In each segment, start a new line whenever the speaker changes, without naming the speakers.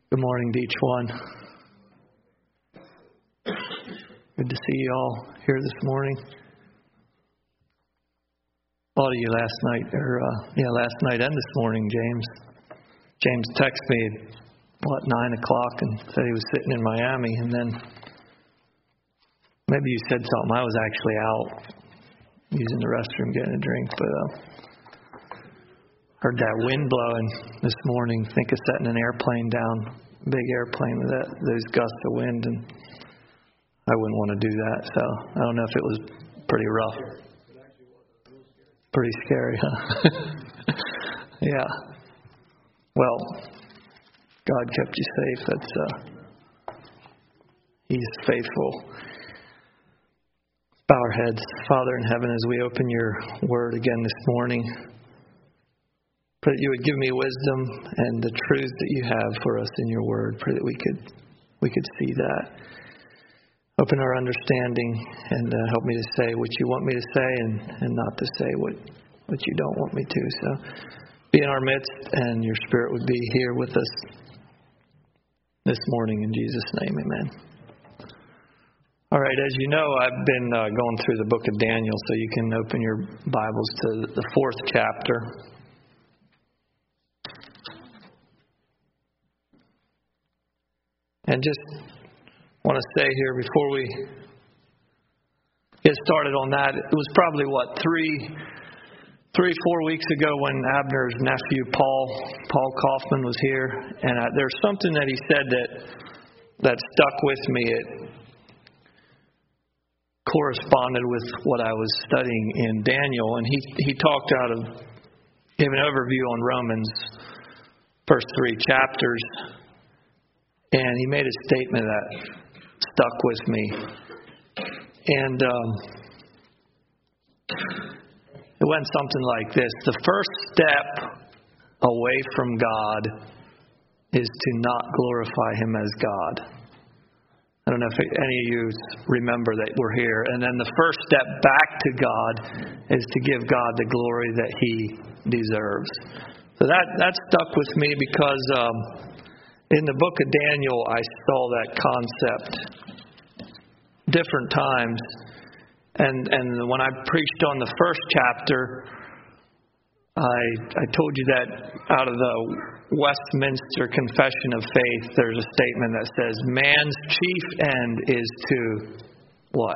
Good morning to each one. Good to see you all here this morning. Thought of you last night and this morning, James. James texted me at 9 o'clock and said he was sitting in Miami, and then maybe you said something. I was actually out using the restroom getting a drink, but heard that wind blowing this morning. Think of setting an airplane down, big airplane with those gusts of wind, and I wouldn't want to do that. So I don't know if it was pretty rough. Pretty scary, huh? Yeah. Well, God kept you safe. He's faithful. Bow our heads. Father in heaven, as we open your word again this morning, pray that you would give me wisdom and the truths that you have for us in your word. Pray that we could see that. Open our understanding and help me to say what you want me to say and not to say what you don't want me to. So be in our midst, and your Spirit would be here with us this morning. In Jesus' name, amen. All right, as you know, I've been going through the book of Daniel, so you can open your Bibles to the 4th chapter. And just want to say here before we get started on that, it was probably 3-4 weeks ago when Abner's nephew Paul Kaufman was here, and there's something that he said that stuck with me. It corresponded with what I was studying in Daniel, and he talked out of gave an overview on Romans first 3 chapters. And he made a statement that stuck with me. And it went something like this. The first step away from God is to not glorify Him as God. I don't know if any of you remember that we're here. And then the first step back to God is to give God the glory that He deserves. So that stuck with me because in the book of Daniel, I saw that concept different times. And when I preached on the first chapter, I told you that out of the Westminster Confession of Faith, there's a statement that says, man's chief end is to what?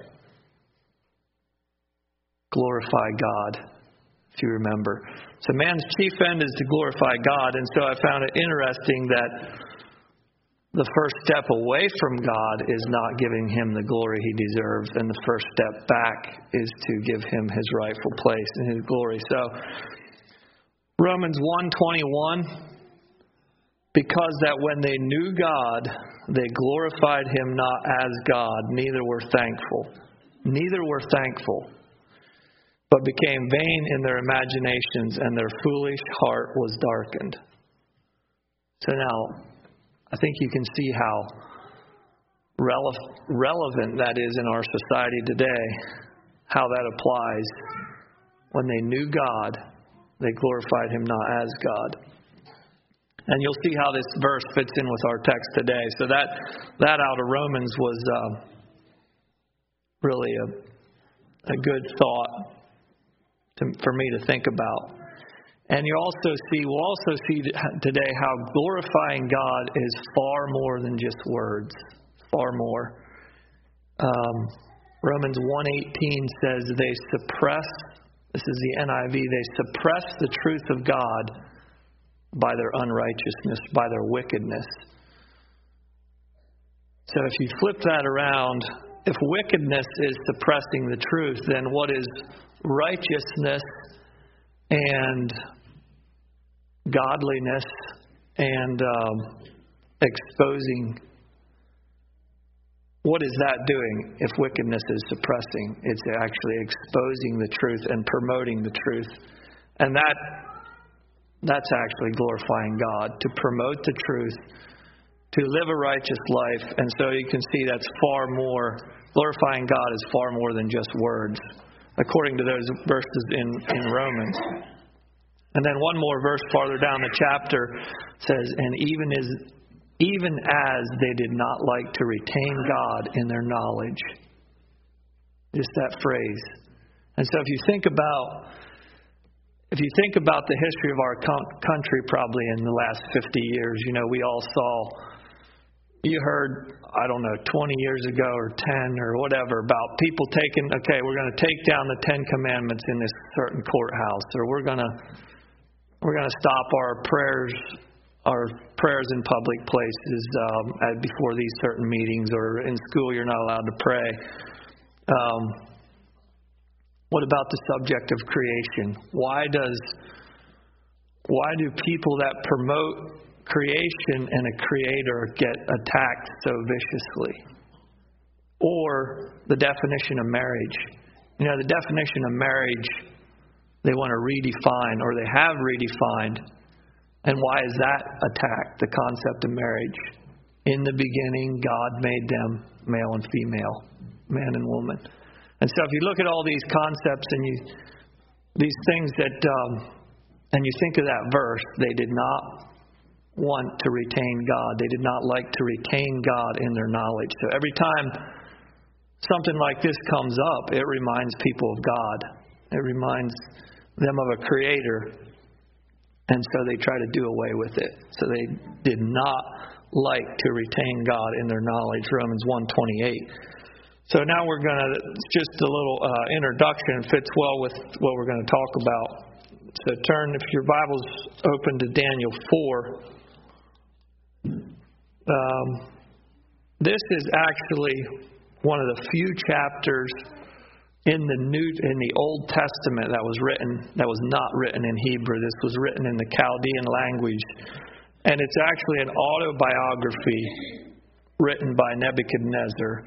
Glorify God, if you remember. So man's chief end is to glorify God. And so I found it interesting that the first step away from God is not giving Him the glory He deserves. And the first step back is to give Him His rightful place and His glory. So Romans 1:21, because that when they knew God, they glorified Him not as God, neither were thankful. Neither were thankful, but became vain in their imaginations, and their foolish heart was darkened. So now, I think you can see how relevant that is in our society today, how that applies. When they knew God, they glorified Him not as God. And you'll see how this verse fits in with our text today. So that out of Romans was really a good thought for me to think about. And we'll also see today how glorifying God is far more than just words. Far more. Romans 1:18 says they suppress, this is the NIV, they suppress the truth of God by their unrighteousness, by their wickedness. So if you flip that around, if wickedness is suppressing the truth, then what is righteousness and godliness and exposing? What is that doing if wickedness is suppressing? It's actually exposing the truth and promoting the truth. And that's actually glorifying God, to promote the truth, to live a righteous life. And so you can see that's far more, glorifying God is far more than just words, according to those verses in Romans. And then one more verse farther down the chapter says, and even even as they did not like to retain God in their knowledge. Just that phrase. And so if you think about the history of our country, probably in the last 50 years, we all saw, you heard, 20 years ago or 10 or whatever, about people we're going to take down the 10 Commandments in this certain courthouse, or we're going to stop our prayers in public places before these certain meetings, or in school you're not allowed to pray. What about the subject of creation? Why do people that promote creation and a creator get attacked so viciously? Or the definition of marriage. The definition of marriage, they want to redefine, or they have redefined. And why is that attacked, the concept of marriage? In the beginning, God made them male and female, man and woman. And so if you look at all these concepts and these things and you think of that verse, they did not want to retain God. They did not like to retain God in their knowledge. So every time something like this comes up, it reminds people of God. It reminds them of a creator. And so they try to do away with it. So they did not like to retain God in their knowledge. Romans 1:28. So now just a little introduction, fits well with what we're going to talk about. So turn, if your Bible's open, to Daniel 4. This is actually one of the few chapters in the Old Testament that was not written in Hebrew. This was written in the Chaldean language. And it's actually an autobiography written by Nebuchadnezzar,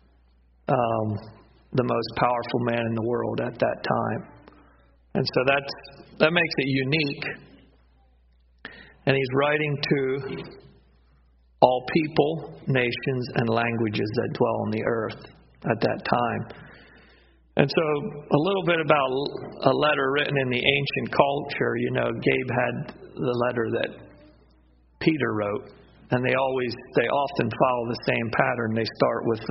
the most powerful man in the world at that time. And so that makes it unique. And he's writing to all people, nations, and languages that dwell on the earth at that time. And so a little bit about a letter written in the ancient culture. Gabe had the letter that Peter wrote, and they often follow the same pattern. They start with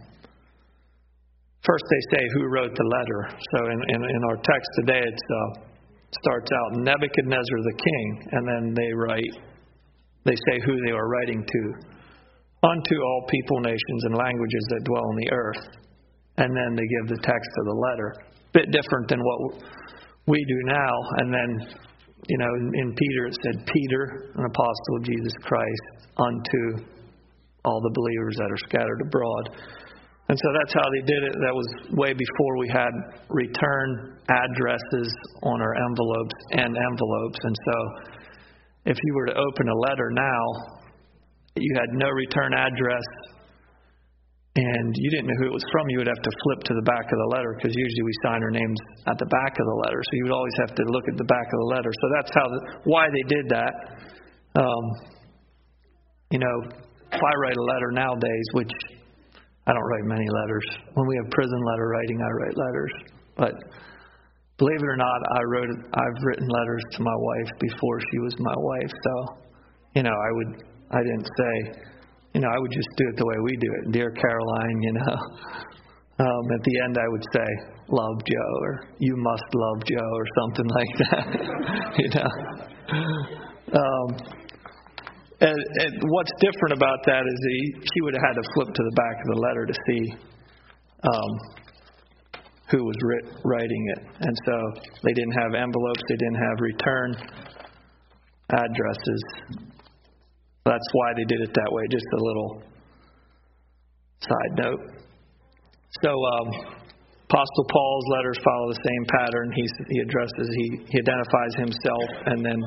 first they say who wrote the letter. So in our text today, it starts out Nebuchadnezzar the king, and then they say who they are writing to. Unto all people, nations, and languages that dwell on the earth. And then they give the text of the letter. Bit different than what we do now. And then, in Peter it said, Peter, an apostle of Jesus Christ, unto all the believers that are scattered abroad. And so that's how they did it. That was way before we had return addresses on our envelopes and envelopes. And so if you were to open a letter now, you had no return address, and you didn't know who it was from, you would have to flip to the back of the letter, because usually we sign our names at the back of the letter. So you would always have to look at the back of the letter. So that's why they did that. If I write a letter nowadays, which I don't write many letters. When we have prison letter writing, I write letters. But believe it or not, I've written letters to my wife before she was my wife. So, I didn't say, I would just do it the way we do it. Dear Caroline, at the end I would say, love Joe, or you must love Joe, or something like that. And what's different about that is she would have had to flip to the back of the letter to see who was writing it. And so they didn't have envelopes, they didn't have return addresses. That's why they did it that way. Just a little side note. So Apostle Paul's letters follow the same pattern. He identifies himself, and then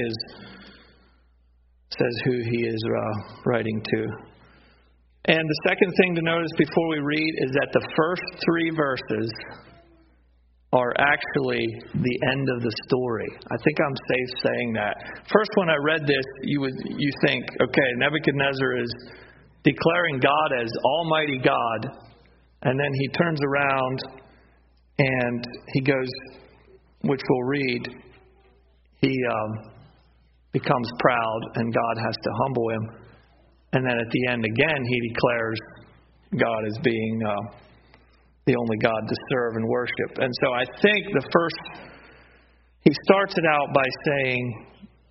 says who he is writing to. And the second thing to notice before we read is that the first 3 verses are actually the end of the story. I think I'm safe saying that. First, when I read this, you think, okay, Nebuchadnezzar is declaring God as Almighty God, and then he turns around and he goes, which we'll read, he becomes proud, and God has to humble him. And then at the end again, he declares God as being the only God to serve and worship. And so I think he starts it out by saying,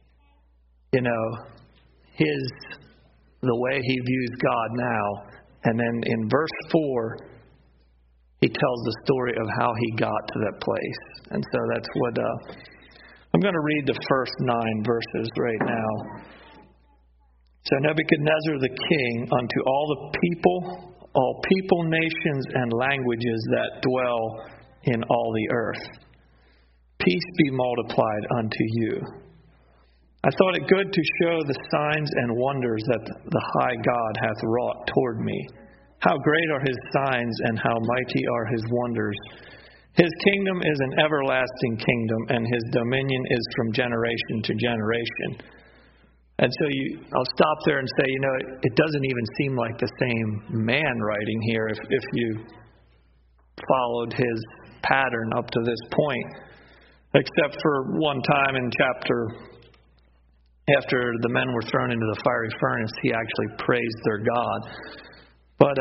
the way he views God now. And then in verse 4, he tells the story of how he got to that place. And so that's what I'm going to read the first 9 verses right now. So Nebuchadnezzar the king, unto all people, nations, and languages that dwell in all the earth, peace be multiplied unto you. I thought it good to show the signs and wonders that the high God hath wrought toward me. How great are his signs, and how mighty are his wonders. His kingdom is an everlasting kingdom, and his dominion is from generation to generation. And so I'll stop there and say, it doesn't even seem like the same man writing here if you followed his pattern up to this point. Except for one time in chapter, after the men were thrown into the fiery furnace, he actually praised their God. But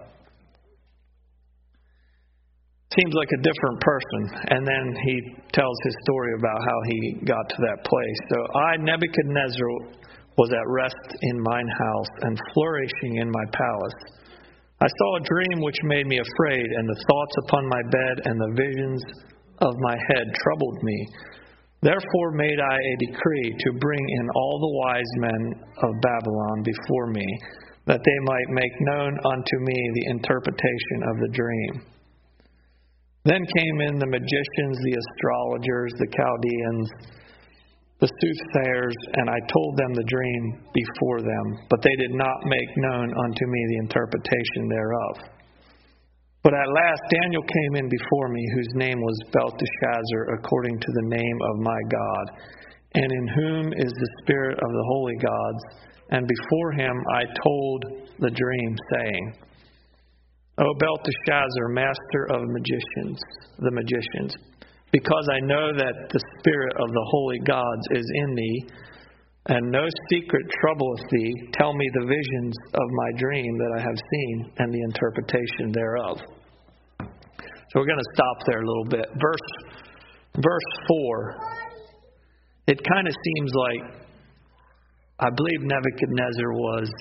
seems like a different person. And then he tells his story about how he got to that place. So I, Nebuchadnezzar, was at rest in mine house and flourishing in my palace. I saw a dream which made me afraid, and the thoughts upon my bed and the visions of my head troubled me. Therefore made I a decree to bring in all the wise men of Babylon before me, that they might make known unto me the interpretation of the dream. Then came in the magicians, the astrologers, the Chaldeans, the soothsayers, and I told them the dream before them, but they did not make known unto me the interpretation thereof. But at last Daniel came in before me, whose name was Belteshazzar, according to the name of my God, and in whom is the spirit of the holy gods. And before him I told the dream, saying, O Belteshazzar, master of the magicians, because I know that the spirit of the holy gods is in thee, and no secret troubleth thee, tell me the visions of my dream that I have seen, and the interpretation thereof. So we're going to stop there a little bit. Verse 4, it kind of seems like, I believe Nebuchadnezzar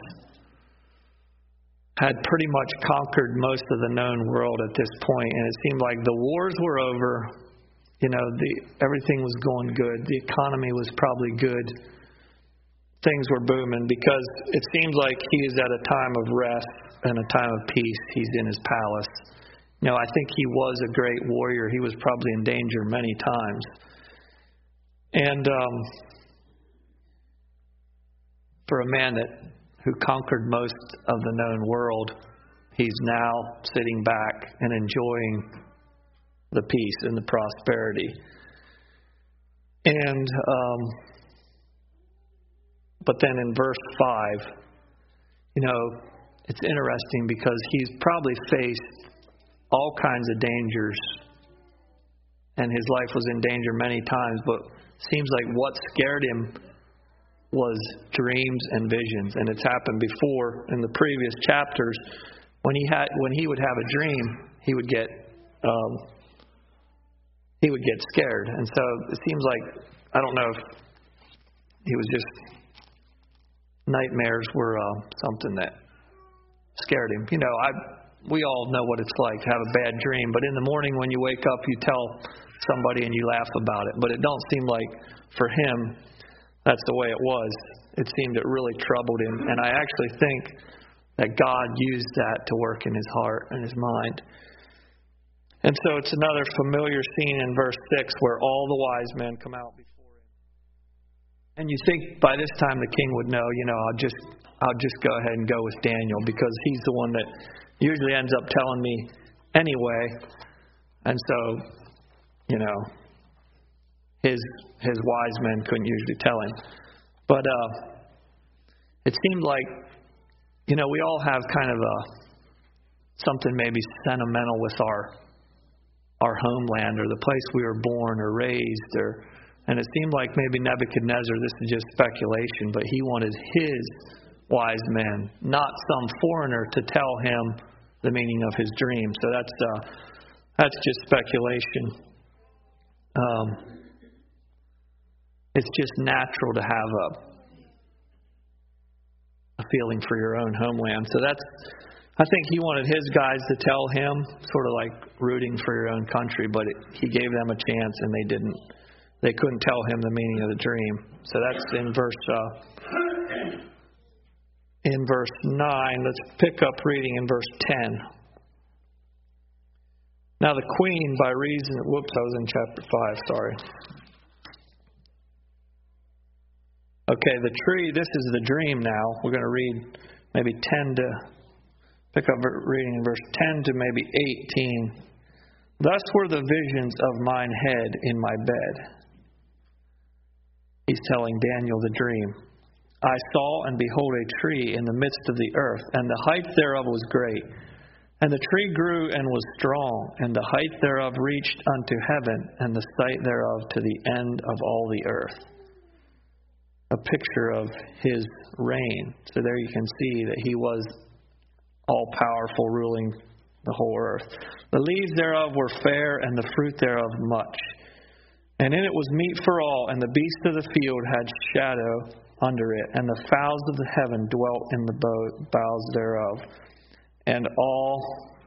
had pretty much conquered most of the known world at this point, and it seemed like the wars were over. Everything was going good. The economy was probably good. Things were booming, because it seems like he is at a time of rest and a time of peace. He's in his palace. I think he was a great warrior. He was probably in danger many times. And for a man who conquered most of the known world, he's now sitting back and enjoying the peace and the prosperity. And but then in verse 5, it's interesting, because he's probably faced all kinds of dangers, and his life was in danger many times, but it seems like what scared him was dreams and visions. And it's happened before in the previous chapters. When he would have a dream, he would get scared. And so it seems like, I don't know if he was just, nightmares were something that scared him. We all know what it's like to have a bad dream, but in the morning when you wake up, you tell somebody and you laugh about it. But it don't seem like for him that's the way it was. It seemed it really troubled him, and I actually think that God used that to work in his heart and his mind. And so it's another familiar scene in verse 6 where all the wise men come out before him. And you think by this time the king would know, I'll just go ahead and go with Daniel, because he's the one that usually ends up telling me anyway. And so, his wise men couldn't usually tell him. But it seemed like, we all have kind of something maybe sentimental with our homeland, or the place we were born or raised, and it seemed like maybe Nebuchadnezzar, this is just speculation, but he wanted his wise men, not some foreigner to tell him the meaning of his dream. So that's just speculation. It's just natural to have a feeling for your own homeland. So I think he wanted his guys to tell him, sort of like rooting for your own country, but he gave them a chance and they didn't. They couldn't tell him the meaning of the dream. So that's in verse 9. Let's pick up reading in verse 10. Now the queen, by reason... Whoops, I was in chapter 5, sorry. Okay, the tree, this is the dream now. We're going to read maybe 10 to... Pick up reading in verse 10 to maybe 18. Thus were the visions of mine head in my bed. He's telling Daniel the dream. I saw, and behold, a tree in the midst of the earth, and the height thereof was great. And the tree grew and was strong, and the height thereof reached unto heaven, and the sight thereof to the end of all the earth. A picture of his reign. So there you can see that he was all-powerful, ruling the whole earth. The leaves thereof were fair, and the fruit thereof much. And in it was meat for all, and the beasts of the field had shadow under it, and the fowls of the heaven dwelt in the boughs thereof. And all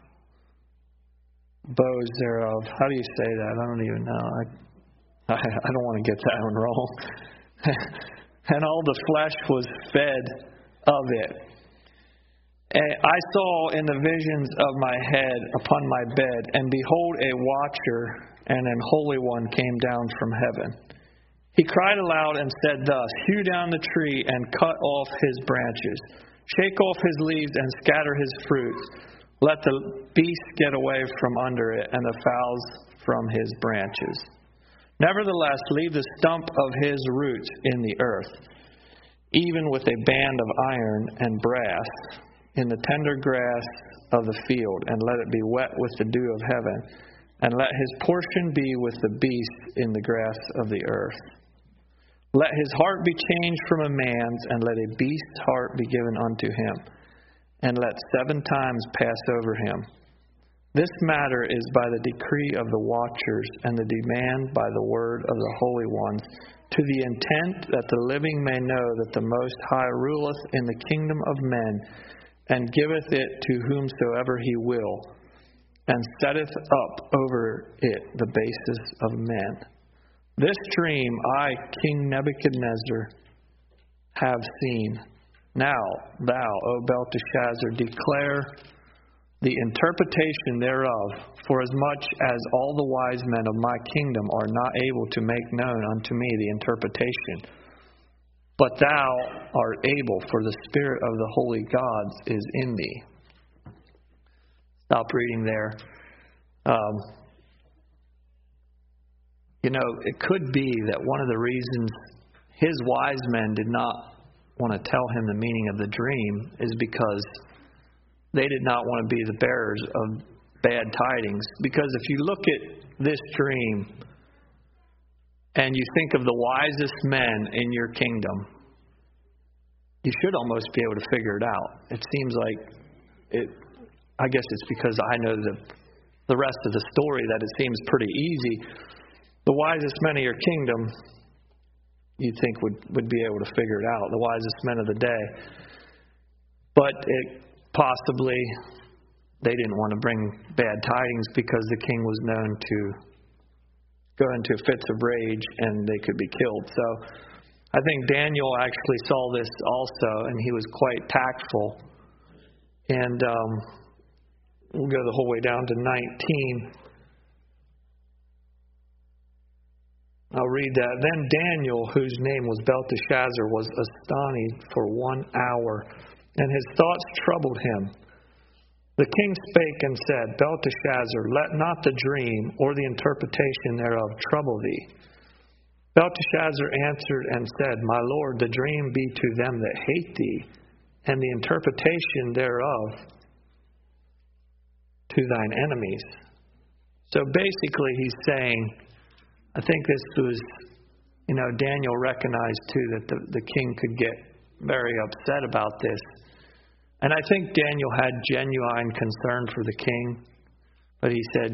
boughs thereof. How do you say that? I don't even know. I don't want to get that one wrong. And all the flesh was fed of it. And I saw in the visions of my head upon my bed, and behold, a watcher and an holy one came down from heaven. He cried aloud and said thus, Hew down the tree and cut off his branches. Shake off his leaves and scatter his fruits. Let the beasts get away from under it, and the fowls from his branches. Nevertheless, leave the stump of his roots in the earth, even with a band of iron and brass, in the tender grass of the field, and let it be wet with the dew of heaven, and let his portion be with the beasts in the grass of the earth. Let his heart be changed from a man's, and let a beast's heart be given unto him, and let 7 times pass over him. This matter is by the decree of the watchers, and the demand by the word of the holy ones, to the intent that the living may know that the Most High ruleth in the kingdom of men, and giveth it to whomsoever he will, and setteth up over it the basis of men. This dream I, King Nebuchadnezzar, have seen. Now thou, O Belteshazzar, declare the interpretation thereof, for as much as all the wise men of my kingdom are not able to make known unto me the interpretation. But thou art able, for the Spirit of the holy gods is in thee. Stop reading there. It could be that one of the reasons his wise men did not want to tell him the meaning of the dream is because they did not want to be the bearers of bad tidings. Because if you look at this dream and you think of the wisest men in your kingdom, you should almost be able to figure it out. It seems like I guess it's because I know the rest of the story that it seems pretty easy. The wisest men of your kingdom, you'd think would be able to figure it out. The wisest men of the day. But possibly they didn't want to bring bad tidings because the king was known to go into fits of rage and they could be killed. So I think Daniel actually saw this also, and he was quite tactful. And we'll go the whole way down to 19. I'll read that. Then Daniel, whose name was Belteshazzar, was astonished for 1 hour, and his thoughts troubled him. The king spake and said, Belteshazzar, let not the dream or the interpretation thereof trouble thee. Belteshazzar answered and said, My lord, the dream be to them that hate thee, and the interpretation thereof to thine enemies. So basically he's saying, I think this was, Daniel recognized too that the king could get very upset about this. And I think Daniel had genuine concern for the king. But he said,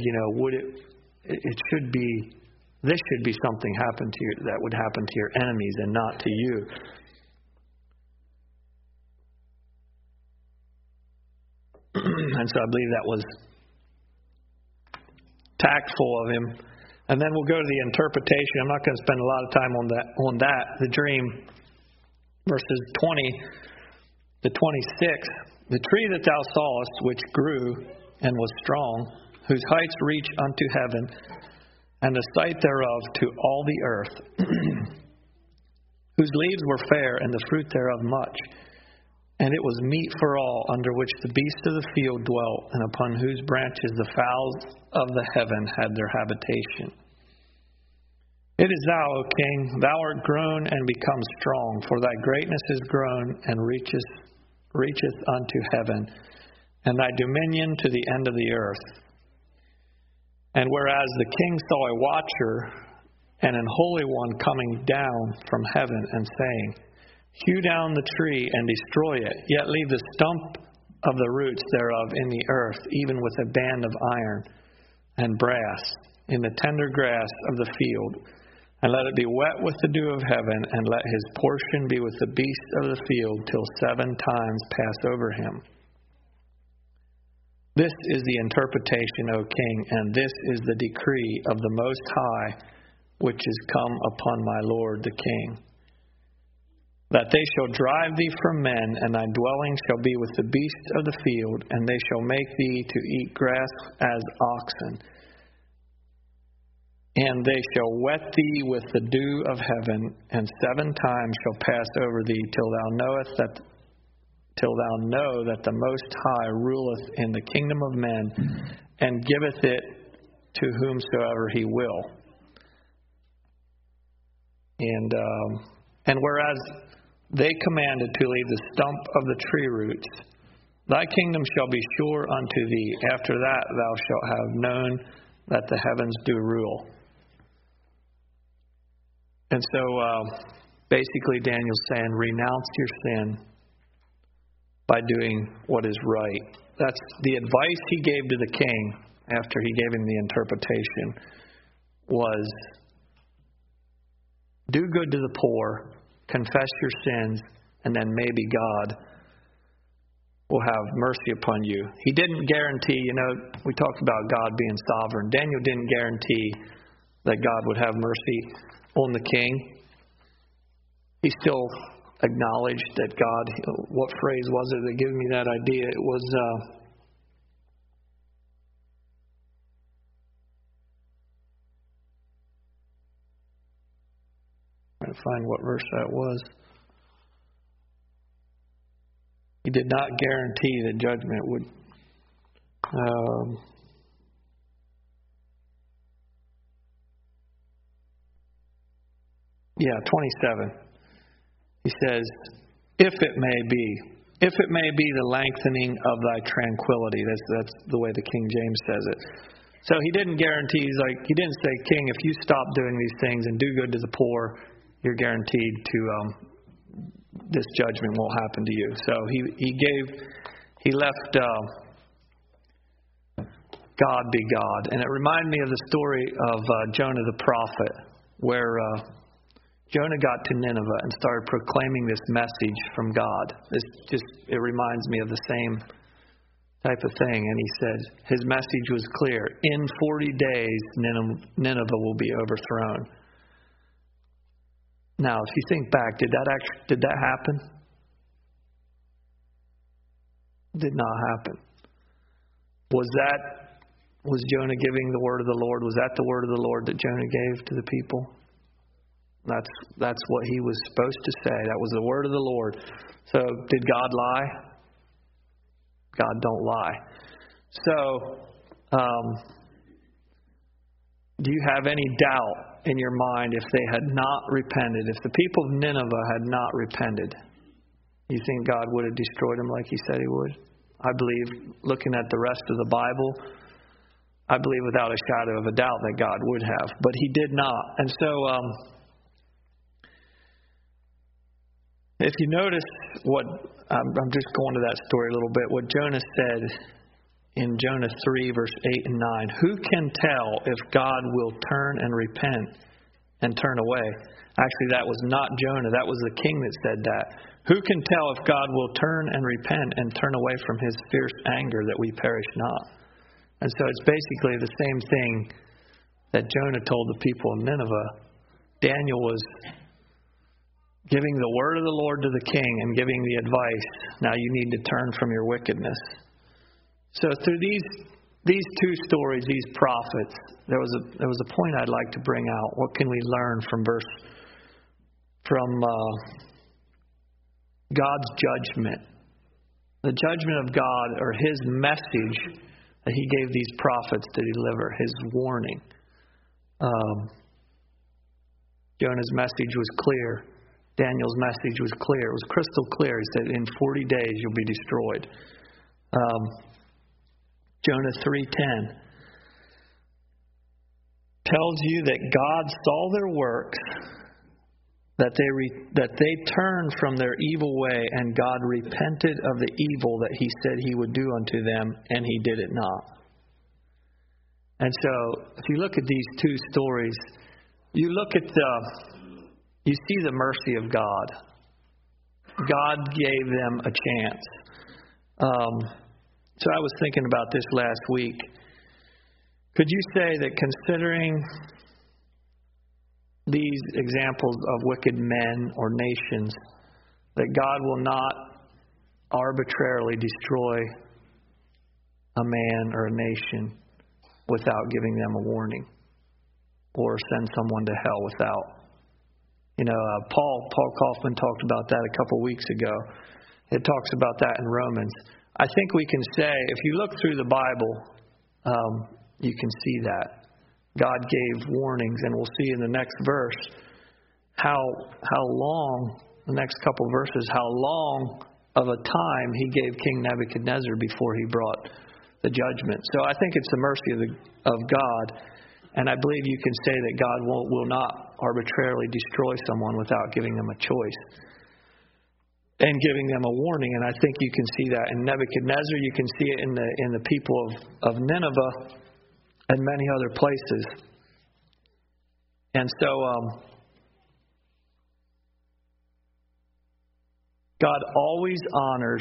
this should be something happen to you that would happen to your enemies and not to you. And so I believe that was tactful of him. And then we'll go to the interpretation. I'm not going to spend a lot of time on that. The dream, verses 20 to 26. The tree that thou sawest, which grew and was strong, whose heights reach unto heaven, and the sight thereof to all the earth, whose leaves were fair, and the fruit thereof much. And it was meat for all, under which the beasts of the field dwelt, and upon whose branches the fowls of the heaven had their habitation. It is thou, O king, thou art grown and become strong, for thy greatness is grown and reacheth unto heaven, and thy dominion to the end of the earth. And whereas the king saw a watcher and an holy one coming down from heaven, and saying, Hew down the tree and destroy it, yet leave the stump of the roots thereof in the earth, even with a band of iron and brass, in the tender grass of the field. And let it be wet with the dew of heaven, and let his portion be with the beasts of the field, till 7 times pass over him. This is the interpretation, O king, and this is the decree of the Most High, which is come upon my lord the king. That they shall drive thee from men, and thy dwelling shall be with the beasts of the field, and they shall make thee to eat grass as oxen. And they shall wet thee with the dew of heaven, and 7 times shall pass over thee, till thou know that the Most High ruleth in the kingdom of men, and giveth it to whomsoever he will. And whereas they commanded to leave the stump of the tree roots, thy kingdom shall be sure unto thee. After that thou shalt have known that the heavens do rule. And so basically Daniel's saying, renounce your sin by doing what is right. That's the advice he gave to the king after he gave him the interpretation, was do good to the poor, confess your sins, and then maybe God will have mercy upon you. He didn't guarantee, we talked about God being sovereign. Daniel didn't guarantee that God would have mercy on the king. He still acknowledged that God, what phrase was it that gave me that idea? It was, trying to find what verse that was. He did not guarantee that judgment would, 27. He says, if it may be the lengthening of thy tranquility. That's the way the King James says it. So he didn't guarantee, he didn't say, King, if you stop doing these things and do good to the poor, you're guaranteed to, this judgment won't happen to you. So he left God be God. And it reminded me of the story of Jonah the prophet, where Jonah got to Nineveh and started proclaiming this message from God. It reminds me of the same type of thing. And he said his message was clear. In 40 days, Nineveh will be overthrown. Now, if you think back, did that happen? Did not happen. Was Jonah giving the word of the Lord? Was that the word of the Lord that Jonah gave to the people? That's what he was supposed to say. That was the word of the Lord. So, did God lie? God don't lie. So, do you have any doubt in your mind if they had not repented, if the people of Nineveh had not repented? You think God would have destroyed them like he said he would? I believe, looking at the rest of the Bible, I believe without a shadow of a doubt that God would have. But he did not. And so, if you notice what, I'm just going to that story a little bit, what Jonah said in Jonah 3, verse 8 and 9. Who can tell if God will turn and repent and turn away? Actually, that was not Jonah. That was the king that said that. Who can tell if God will turn and repent and turn away from his fierce anger that we perish not? And so it's basically the same thing that Jonah told the people of Nineveh. Daniel was giving the word of the Lord to the king and giving the advice, now you need to turn from your wickedness. So through these two stories, these prophets, there was a point I'd like to bring out. What can we learn from God's judgment? The judgment of God, or his message that he gave these prophets to deliver, his warning. Jonah's message was clear. Daniel's message was clear. It was crystal clear. He said, in 40 days you'll be destroyed. Jonah 3:10 tells you that God saw their works, that they turned from their evil way, and God repented of the evil that he said he would do unto them, and he did it not. And so, if you look at these two stories, you see the mercy of God. God gave them a chance. So I was thinking about this last week. Could you say that considering these examples of wicked men or nations, that God will not arbitrarily destroy a man or a nation without giving them a warning, or send someone to hell without? Paul Kaufman talked about that a couple weeks ago. It talks about that in Romans. I think we can say, if you look through the Bible, you can see that. God gave warnings, and we'll see in the next verse how long, the next couple verses, how long of a time he gave King Nebuchadnezzar before he brought the judgment. So I think it's the mercy of God, and I believe you can say that God will not arbitrarily destroy someone without giving them a choice and giving them a warning. And I think you can see that in Nebuchadnezzar. You can see it in the people of Nineveh and many other places. And so God always honors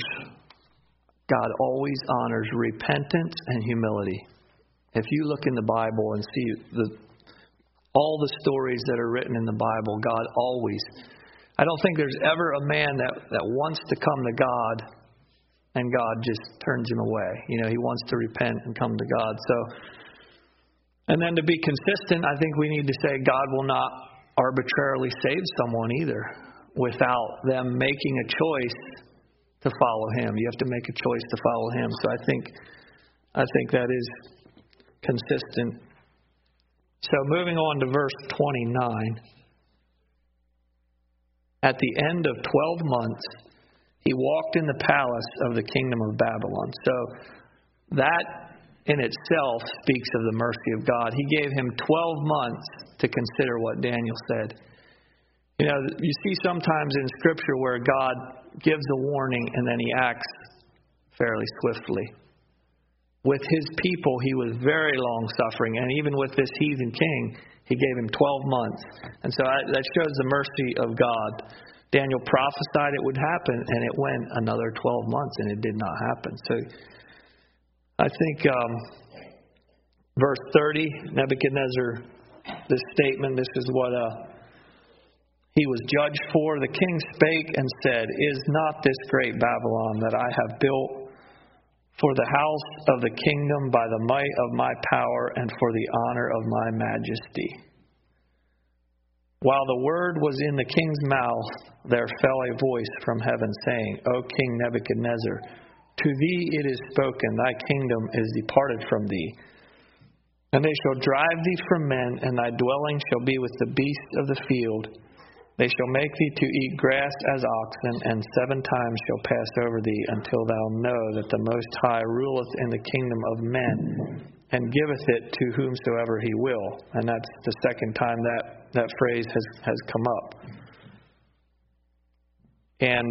repentance and humility. If you look in the Bible and see all the stories that are written in the Bible, God always, I don't think there's ever a man that wants to come to God and God just turns him away. He wants to repent and come to God. So, and then to be consistent, I think we need to say God will not arbitrarily save someone either without them making a choice to follow him. You have to make a choice to follow him. So I think that is consistent. So moving on to verse 29. At the end of 12 months, he walked in the palace of the kingdom of Babylon. So that in itself speaks of the mercy of God. He gave him 12 months to consider what Daniel said. You see sometimes in Scripture where God gives a warning and then he acts fairly swiftly. With his people, he was very long-suffering. And even with this heathen king, he gave him 12 months. And so that shows the mercy of God. Daniel prophesied it would happen, and it went another 12 months, and it did not happen. So I think verse 30, Nebuchadnezzar, this statement, this is what he was judged for. The king spake and said, Is not this great Babylon that I have built for the house of the kingdom by the might of my power and for the honor of my majesty? While the word was in the king's mouth, there fell a voice from heaven, saying, O King Nebuchadnezzar, to thee it is spoken, thy kingdom is departed from thee. And they shall drive thee from men, and thy dwelling shall be with the beasts of the field. They shall make thee to eat grass as oxen, and 7 times shall pass over thee, until thou know that the Most High ruleth in the kingdom of men, and giveth it to whomsoever he will. And that's the second time that phrase has come up. And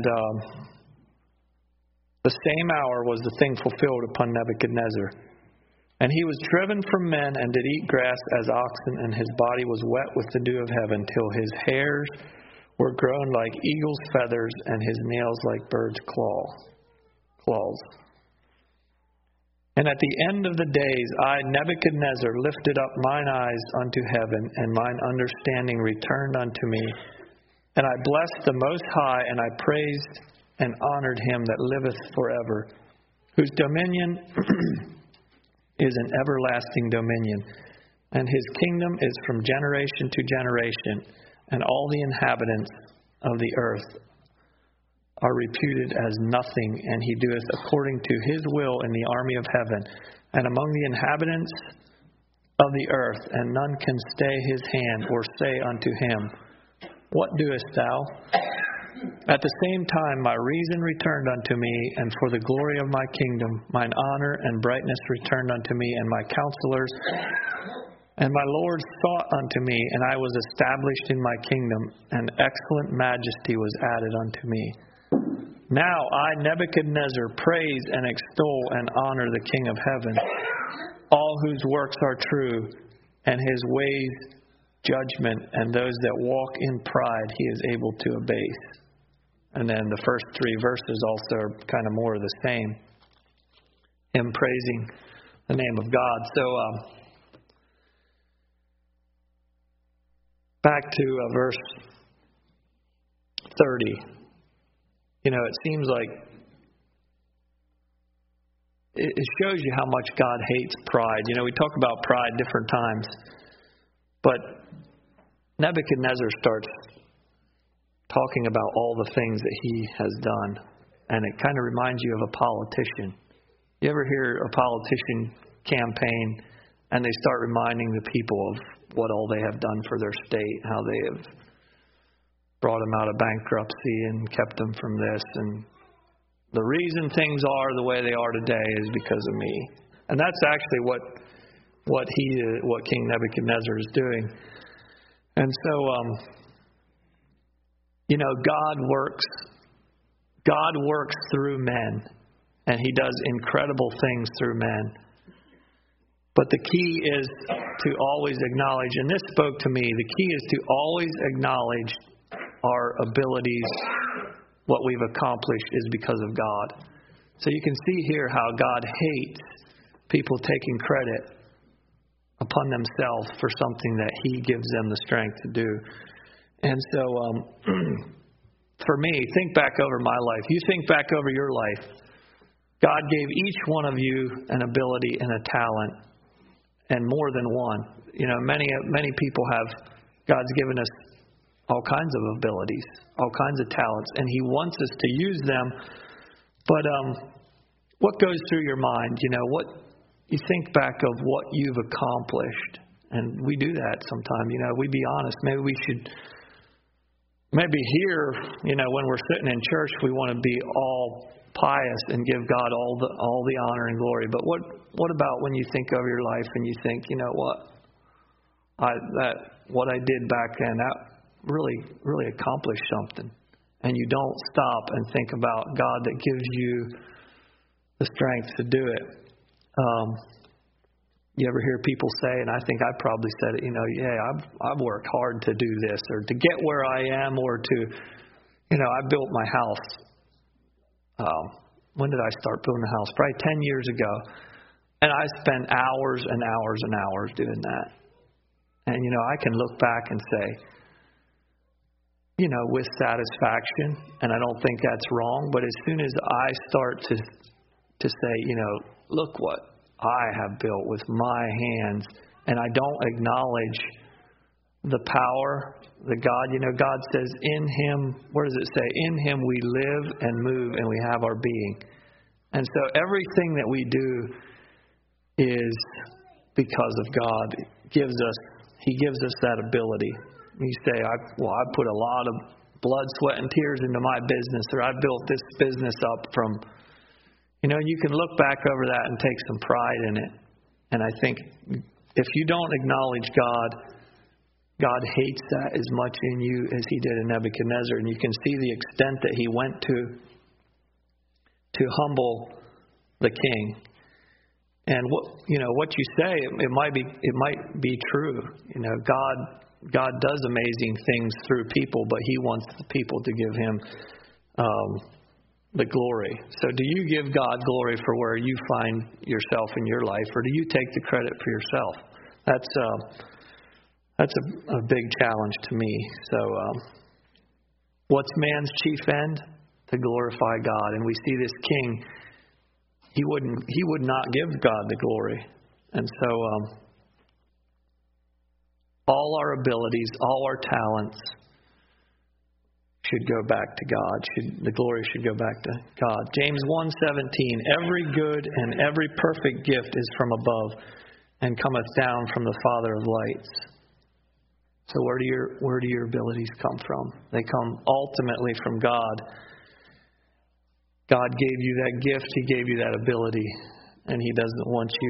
the same hour was the thing fulfilled upon Nebuchadnezzar. And he was driven from men and did eat grass as oxen, and his body was wet with the dew of heaven, till his hairs were grown like eagle's feathers, and his nails like birds' claws. And at the end of the days, I, Nebuchadnezzar, lifted up mine eyes unto heaven, and mine understanding returned unto me. And I blessed the Most High, and I praised and honored him that liveth forever, whose dominion is an everlasting dominion, and his kingdom is from generation to generation, and all the inhabitants of the earth are reputed as nothing, and he doeth according to his will in the army of heaven and among the inhabitants of the earth, and none can stay his hand or say unto him, What doest thou? At the same time my reason returned unto me, and for the glory of my kingdom mine honor and brightness returned unto me, and my counselors and my lords sought unto me, and I was established in my kingdom, and excellent majesty was added unto me. Now I, Nebuchadnezzar, praise and extol and honor the King of heaven, all whose works are true, and his ways judgment, and those that walk in pride he is able to abase. And then the first 3 verses also are kind of more of the same. Him praising the name of God. So back to verse 30. You know, it seems like it shows you how much God hates pride. You know, we talk about pride different times. But Nebuchadnezzar starts talking about all the things that he has done. And it kind of reminds you of a politician. You ever hear a politician campaign and they start reminding the people of what all they have done for their state, how they have brought them out of bankruptcy and kept them from this. And the reason things are the way they are today is because of me. And that's actually what King Nebuchadnezzar is doing. And so, you know, God works through men, and he does incredible things through men. But the key is to always acknowledge, and this spoke to me, the key is to always acknowledge our abilities, what we've accomplished is because of God. So you can see here how God hates people taking credit upon themselves for something that he gives them the strength to do. And so, for me, think back over my life. You think back over your life. God gave each one of you an ability and a talent, and more than one. You know, many people have, God's given us all kinds of abilities, all kinds of talents, and he wants us to use them. But what goes through your mind? You know, what you think back of what you've accomplished, and we do that sometimes. You know, we be honest. Maybe we should. Maybe here, you know, when we're sitting in church, we want to be all pious and give God all the honor and glory. But what about when you think of your life and you think, you know what, what I did back then, that really accomplished something, and you don't stop and think about God that gives you the strength to do it. You ever hear people say, and I think I probably said it, you know, yeah, I've worked hard to do this, or to get where I am, or to, you know, I built my house. When did I start building a house? Probably 10 years ago. And I spent hours and hours and hours doing that. And, you know, I can look back and say, you know, with satisfaction, and I don't think that's wrong, but as soon as I start to say, you know, look what I have built with my hands, and I don't acknowledge the power, the God, you know, God says in him, what does it say? In him we live and move and we have our being. And so everything that we do is because of God. He gives us that ability. You say, I put a lot of blood, sweat, and tears into my business, or I built this business up from, you know, you can look back over that and take some pride in it. And I think if you don't acknowledge God God hates that as much in you as he did in Nebuchadnezzar. And you can see the extent that he went to humble the king. And what you say, it might be true. God does amazing things through people, but he wants the people to give him the glory. So do you give God glory for where you find yourself in your life, or do you take the credit for yourself? That's a big challenge to me. So what's man's chief end? To glorify God. And we see this king, he would not give God the glory. And so all our abilities, all our talents should go back to God. The glory should go back to God. James 1:17, every good and every perfect gift is from above and cometh down from the Father of lights. So where do your abilities come from? They come ultimately from God. God gave you that gift. He gave you that ability. And he doesn't want you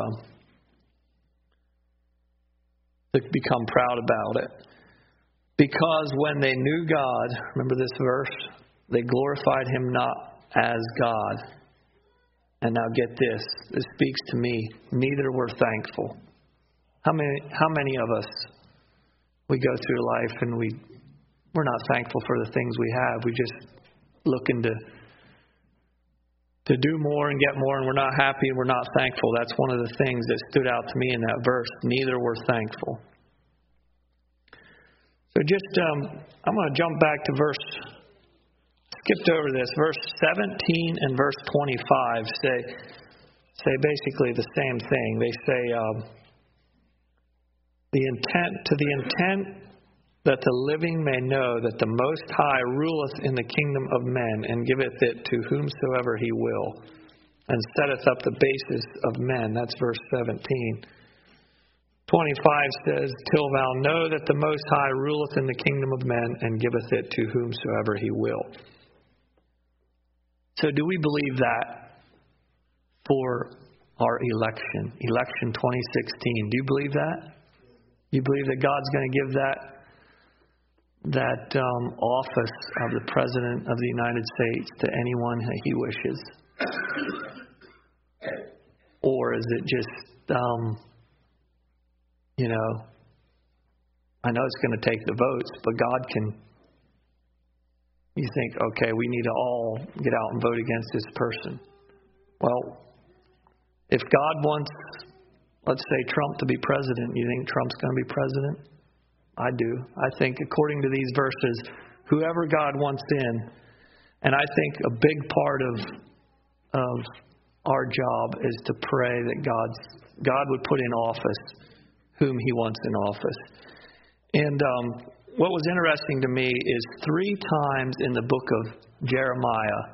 to become proud about it. Because when they knew God, remember this verse, they glorified him not as God. And now get this speaks to me, neither were thankful. How many of us, we go through life and we're not thankful for the things we have. We just looking to do more and get more, and we're not happy and we're not thankful. That's one of the things that stood out to me in that verse. Neither were thankful. So I'm going to jump back to skipped over this. Verse 17 and verse 25 say basically the same thing. They say, the intent that the living may know that the Most High ruleth in the kingdom of men, and giveth it to whomsoever he will, and setteth up the basis of men. That's verse 17. 25 says, till thou know that the Most High ruleth in the kingdom of men, and giveth it to whomsoever he will. So do we believe that for our election 2016? Do you believe that? You believe that God's going to give that office of the President of the United States to anyone that he wishes? Or is it just, I know it's going to take the votes, but God can, you think, okay, we need to all get out and vote against this person. Well, if God wants, let's say, Trump to be president, you think Trump's going to be president? I do. I think according to these verses, whoever God wants in, and I think a big part of our job is to pray that God would put in office whom he wants in office. And what was interesting to me is 3 times in the book of Jeremiah,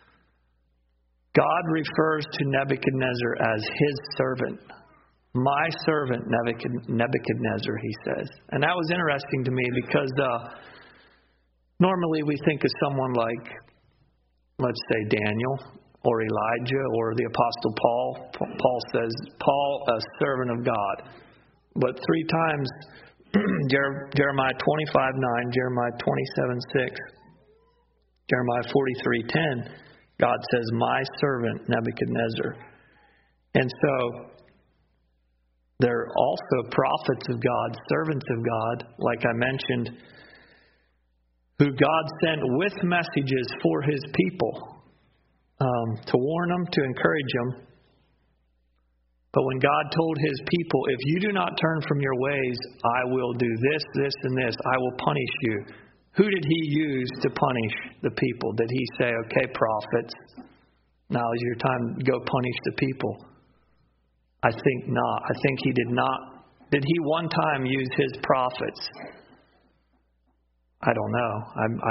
God refers to Nebuchadnezzar as his servant. My servant Nebuchadnezzar, he says. And that was interesting to me because normally we think of someone like, let's say, Daniel or Elijah or the Apostle Paul. Paul says, Paul, a servant of God. But 3 times, Jeremiah 25:9, Jeremiah 27:6, Jeremiah 43:10, God says, my servant Nebuchadnezzar. And so they're also prophets of God, servants of God, like I mentioned, who God sent with messages for his people to warn them, to encourage them. But when God told his people, if you do not turn from your ways, I will do this, this, and this. I will punish you. Who did he use to punish the people? Did he say, okay, prophets, now is your time to go punish the people? I think not. I think he did not. Did he one time use his prophets? I don't know.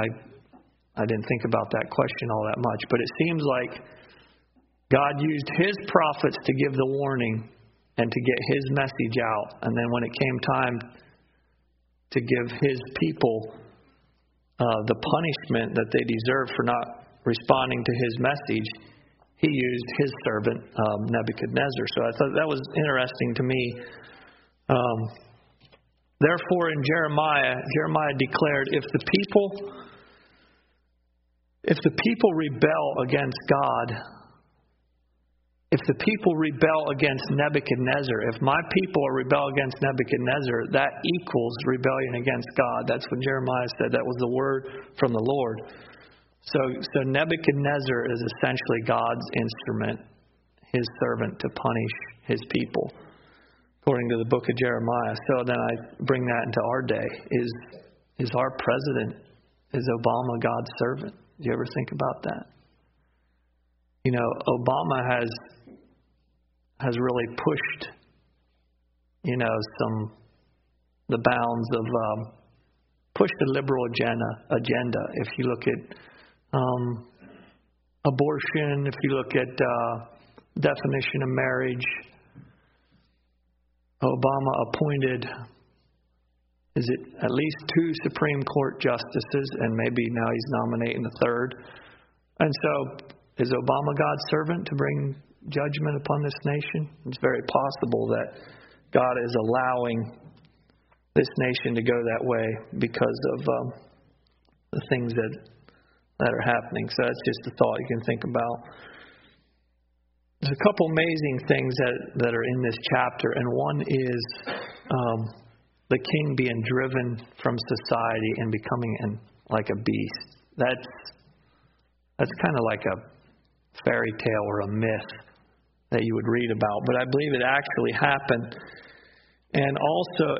I didn't think about that question all that much. But it seems like God used his prophets to give the warning and to get his message out. And then when it came time to give his people the punishment that they deserve for not responding to his message, he used his servant Nebuchadnezzar. So I thought that was interesting to me. Therefore, in Jeremiah declared, if the people rebel against God, if the people rebel against Nebuchadnezzar, if my people rebel against Nebuchadnezzar, that equals rebellion against God. That's what Jeremiah said. That was the word from the Lord. So Nebuchadnezzar is essentially God's instrument, his servant to punish his people, according to the book of Jeremiah. So then I bring that into our day. Is our president, is Obama God's servant? Do you ever think about that? You know, Obama has really pushed, the bounds of, pushed the liberal agenda. If you look at abortion, if you look at definition of marriage, Obama appointed, is it at least 2 Supreme Court justices, and maybe now he's nominating a third. And so, is Obama God's servant to bring judgment upon this nation? It's very possible that God is allowing this nation to go that way because of the things that are happening. So that's just a thought you can think about. There's a couple amazing things that are in this chapter, and one is the king being driven from society and becoming like a beast. That's kind of like a fairy tale or a myth that you would read about, but I believe it actually happened. And also,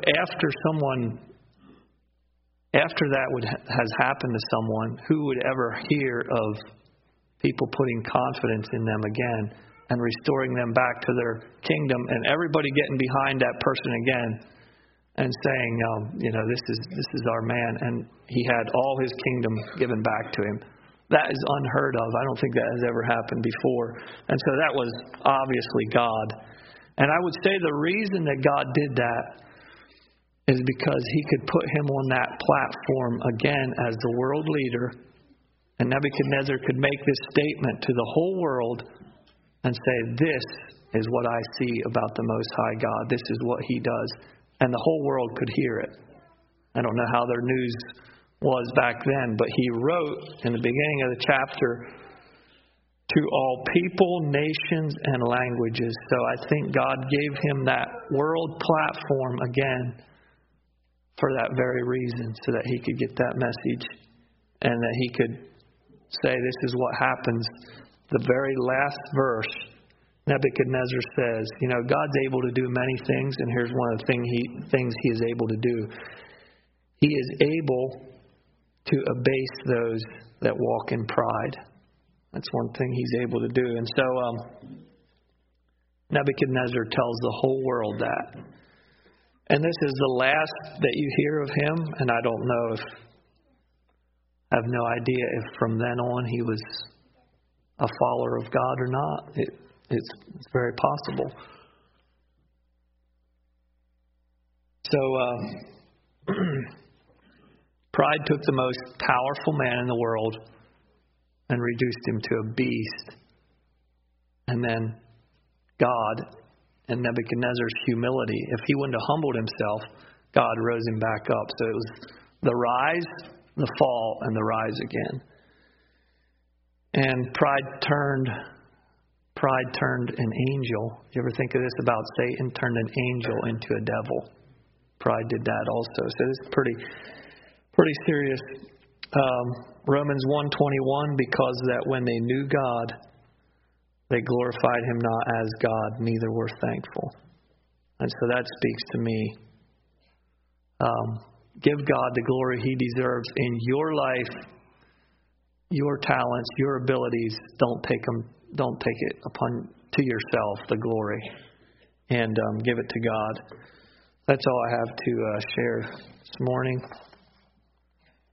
after that has happened to someone, who would ever hear of people putting confidence in them again and restoring them back to their kingdom, and everybody getting behind that person again and saying, this is our man, and he had all his kingdom given back to him. That is unheard of. I don't think that has ever happened before. And so that was obviously God. And I would say the reason that God did that is because he could put him on that platform again as the world leader, and Nebuchadnezzar could make this statement to the whole world and say, this is what I see about the Most High God. This is what he does. And the whole world could hear it. I don't know how their news was back then, but he wrote in the beginning of the chapter, to all people, nations, and languages. So I think God gave him that world platform again for that very reason, so that he could get that message and that he could say, this is what happens. The very last verse, Nebuchadnezzar says, God's able to do many things, and here's one of the things he is able to do. He is able to abase those that walk in pride. That's one thing he's able to do. And so Nebuchadnezzar tells the whole world that. And this is the last that you hear of him, and I don't know I have no idea if from then on he was a follower of God or not. It's very possible. So pride took the most powerful man in the world and reduced him to a beast. And then God and Nebuchadnezzar's humility, if he wouldn't have humbled himself, God rose him back up. So it was the rise, the fall, and the rise again. And pride turned an angel. You ever think of this about Satan? Turned an angel into a devil. Pride did that also. So this is pretty serious. Romans 1:21, because that when they knew God, they glorified him not as God, neither were thankful. And so that speaks to me. Give God the glory he deserves in your life, your talents, your abilities. Don't take it upon to yourself, the glory, and give it to God. That's all I have to share this morning.